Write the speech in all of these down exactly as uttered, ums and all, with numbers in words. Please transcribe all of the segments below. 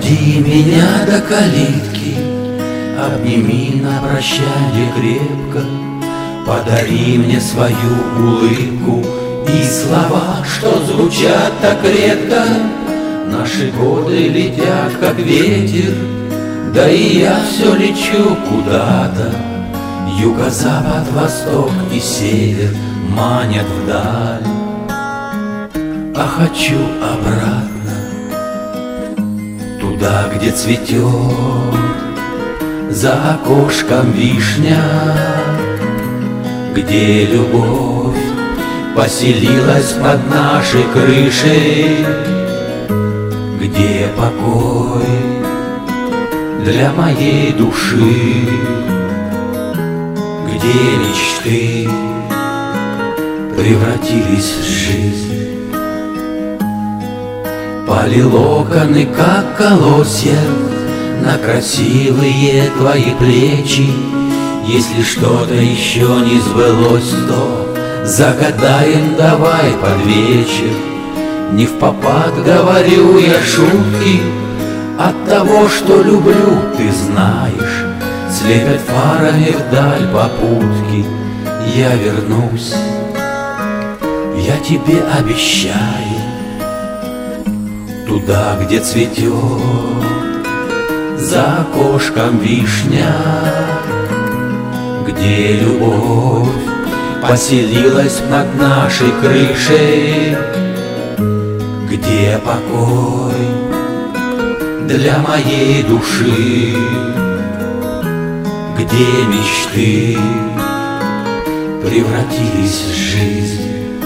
Проводи меня до калитки, обними на прощанье крепко, подари мне свою улыбку и слова, что звучат так редко. Наши годы летят, как ветер, да и я все лечу куда-то. Юго-запад, восток и север манят вдаль, а хочу обратно, туда, где цветет за окошком вишня, где любовь поселилась под нашей крышей, где покой для моей души, где мечты превратились в жизнь. Пали локоны, как колосья, на красивые твои плечи. Если что-то еще не сбылось, то загадаем давай под вечер. Не впопад говорю я шутки, от того, что люблю, ты знаешь, слепят фарами вдаль попутки. Я вернусь, я тебе обещаю, туда, где цветет за окошком вишня, где любовь поселилась над нашей крышей, где покой для моей души, где мечты превратились в жизнь.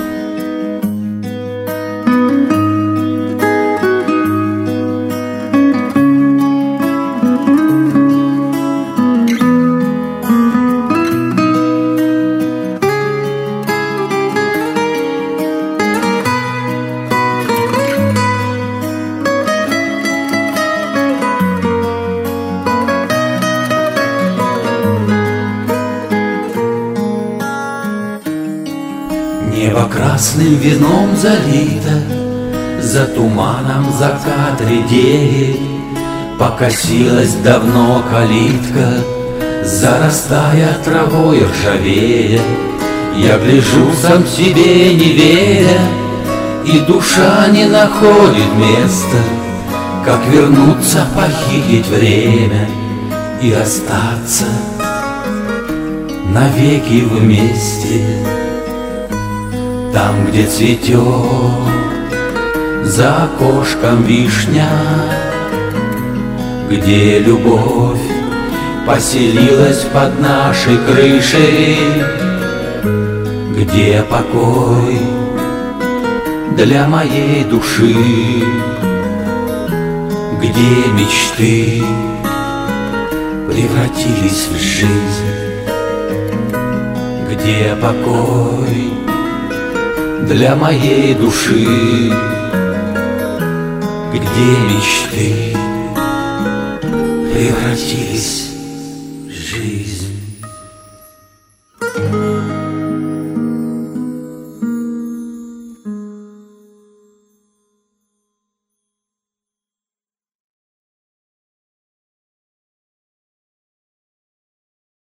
Небо красным вином залито, за туманом закат редеет. Покосилась давно калитка, зарастая травой ржавея. Я гляжу сам себе не веря, и душа не находит места. Как вернуться, похитить время и остаться навеки вместе. Там, где цветет за окошком вишня, где любовь поселилась под нашей крышей, где покой для моей души, где мечты превратились в жизнь, где покой для моей души, где мечты превратились